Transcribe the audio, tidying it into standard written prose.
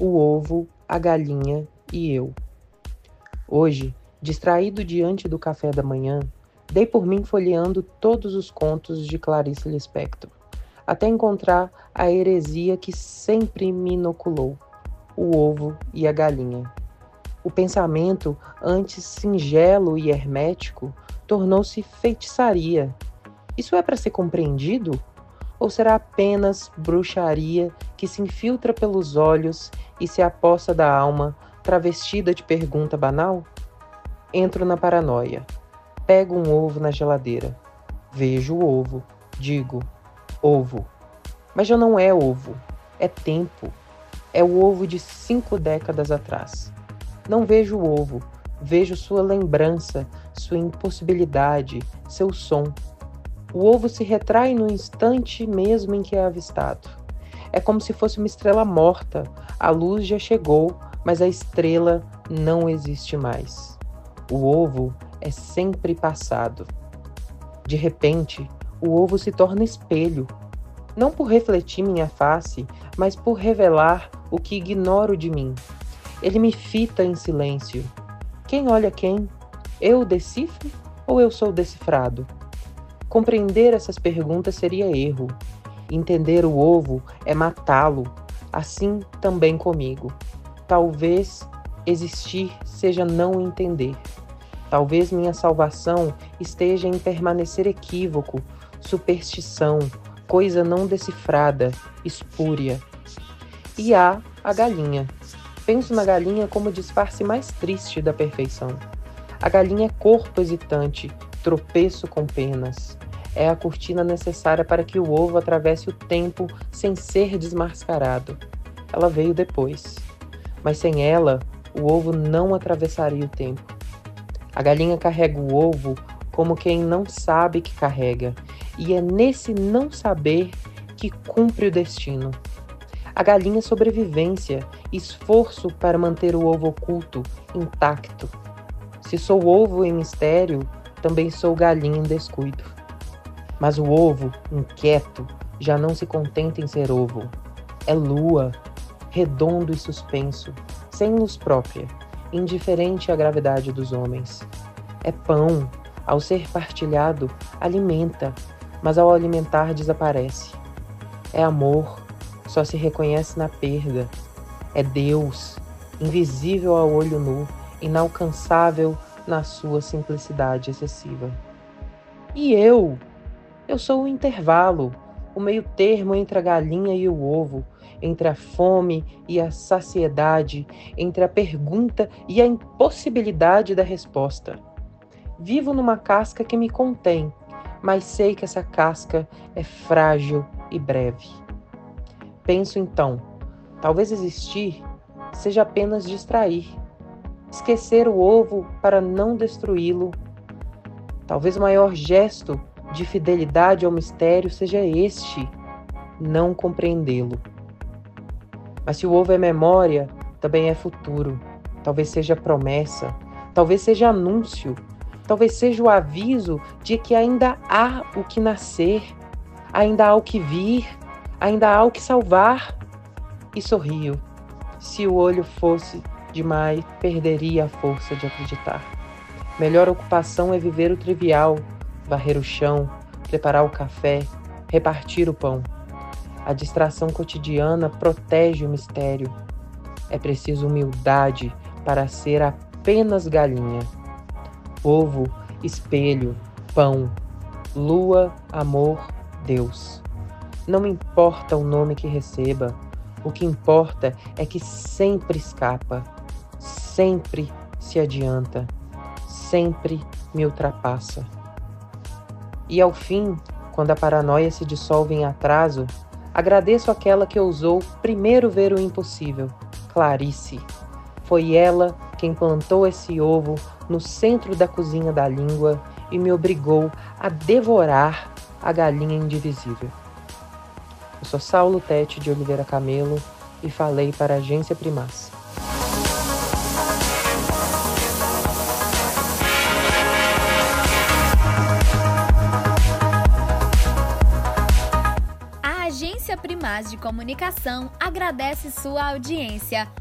o ovo, a galinha e eu. Hoje, distraído diante do café da manhã, dei por mim folheando todos os contos de Clarice Lispector, até encontrar a heresia que sempre me inoculou, o ovo e a galinha. O pensamento, antes singelo e hermético, tornou-se feitiçaria. Isso é para ser compreendido? Ou será apenas bruxaria que se infiltra pelos olhos e se apossa da alma, travestida de pergunta banal? Entro na paranoia. Pego um ovo na geladeira. Vejo o ovo. Digo, ovo. Mas já não é ovo. É tempo. É o ovo de 5 décadas atrás. Não vejo o ovo. Vejo sua lembrança, sua impossibilidade, seu som. O ovo se retrai no instante mesmo em que é avistado. É como se fosse uma estrela morta. A luz já chegou, mas a estrela não existe mais. O ovo é sempre passado. De repente, o ovo se torna espelho. Não por refletir minha face, mas por revelar o que ignoro de mim. Ele me fita em silêncio. Quem olha quem? Eu o decifro ou eu sou decifrado? Compreender essas perguntas seria erro. Entender o ovo é matá-lo, assim também comigo. Talvez existir seja não entender. Talvez minha salvação esteja em permanecer equívoco, superstição, coisa não decifrada, espúria. E há a galinha. Penso na galinha como o disfarce mais triste da perfeição. A galinha é corpo hesitante, tropeço com penas. É a cortina necessária para que o ovo atravesse o tempo sem ser desmascarado. Ela veio depois. Mas sem ela, o ovo não atravessaria o tempo. A galinha carrega o ovo como quem não sabe que carrega, e é nesse não saber que cumpre o destino. A galinha é sobrevivência, esforço para manter o ovo oculto, intacto. Se sou ovo em mistério, também sou galinha em descuido. Mas o ovo, inquieto, já não se contenta em ser ovo. É lua, redondo e suspenso, sem luz própria, indiferente à gravidade dos homens. É pão, ao ser partilhado, alimenta, mas ao alimentar desaparece. É amor, só se reconhece na perda. É Deus, invisível ao olho nu, inalcançável na sua simplicidade excessiva. E eu? Eu sou o intervalo, o meio termo entre a galinha e o ovo, entre a fome e a saciedade, entre a pergunta e a impossibilidade da resposta. Vivo numa casca que me contém, mas sei que essa casca é frágil e breve. Penso então, talvez existir seja apenas distrair, esquecer o ovo para não destruí-lo. Talvez o maior gesto de fidelidade ao mistério seja este, não compreendê-lo. Mas se o ovo é memória, também é futuro. Talvez seja promessa, talvez seja anúncio, talvez seja o aviso de que ainda há o que nascer, ainda há o que vir, ainda há o que salvar. E sorrio. Se o olho fosse demais, perderia a força de acreditar. Melhor ocupação é viver o trivial, varrer o chão, preparar o café, repartir o pão. A distração cotidiana protege o mistério. É preciso humildade para ser apenas galinha. Ovo, espelho, pão, lua, amor, Deus. Não importa o nome que receba, o que importa é que sempre escapa, sempre se adianta, sempre me ultrapassa. E ao fim, quando a paranoia se dissolve em atraso, agradeço aquela que ousou primeiro ver o impossível, Clarice. Foi ela quem plantou esse ovo no centro da cozinha da língua e me obrigou a devorar a galinha indivisível. Eu sou Saulo Tete de Oliveira Camelo e falei para a Agência Primaz. A Agência Primaz Mais de Comunicação agradece sua audiência.